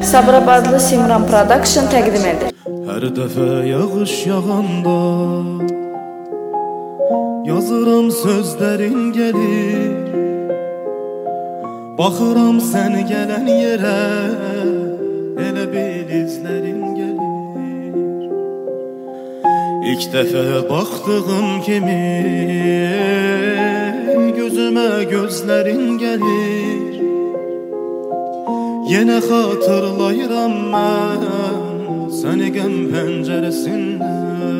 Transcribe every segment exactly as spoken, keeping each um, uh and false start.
Sabirabadlı Simran Production təqdim edir. Hər dəfə yağış yağanda yazıram sözlərin gəlir. Baxıram sən gələn yerə, elə bil izlərin gəlir. İlk dəfə baxdığım kimi gözümə gözlərin gəlir. Yenə xatırlayıram mən səni qəm pəncərəsində.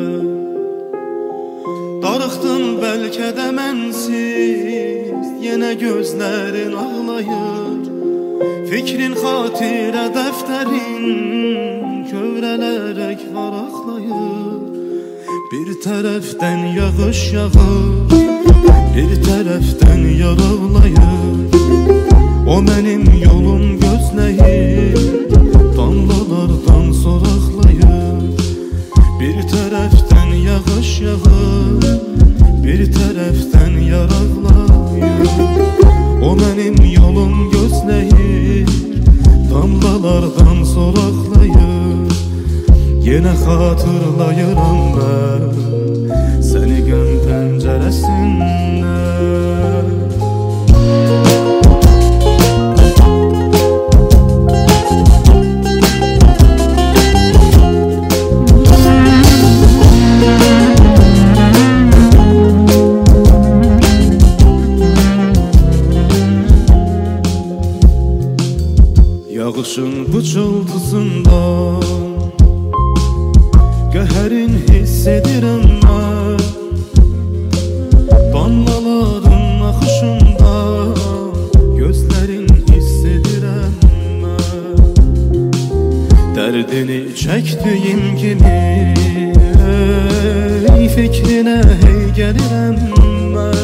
Darıxdın bəlkə də mənsiz, yenə gözlərin ağlayır. Fikrin xatirə dəftərin kövrələrək varaqlayır. Bir tərəfdən yağış yağır, bir tərəfdən yar ağlayır. O mənim yolum gözləyir, damlalardan soraqlayır. Bir tərəfdən yağış yağır, bir tərəfdən yar ağlayır. O mənim yolum gözləyir, damlalardan soraqlayır. Yenə xatırlayıram mən səni qəm pəncərəsində. Yağışın pıçıltısında qəhərin hiss edirəm mən. Damlaların axışında gözlərin hiss edirəm mən. Dərdini çəkdiyim kimi ey fikrinə hey gəlirəm mən.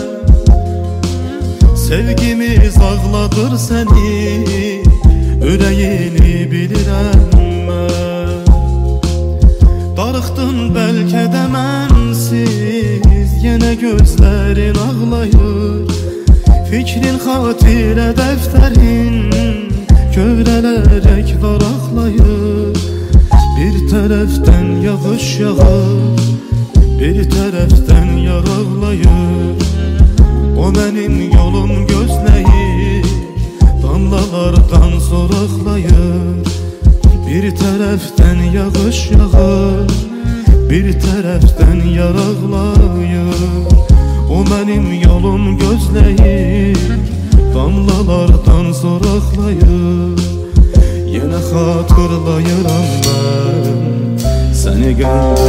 Sevgimiz ağladır səni, ürəyini bilirəm mən. Darıxdın bəlkə də mənsiz, yenə gözlərin ağlayır. Fikrin xatirə dəftərin kövrələrək varaqlayır. Bir tərəfdən yağış yağır, bir tərəfdən yar ağlayır. O mənim yolum gözləyir, damlalardan soraqlayır. Bir tərəfdən yağış yağır, bir tərəfdən yar ağlayır. O mənim yolum gözləyir, damlalardan soraqlayır. Yenə xatırlayıram mən səni qəm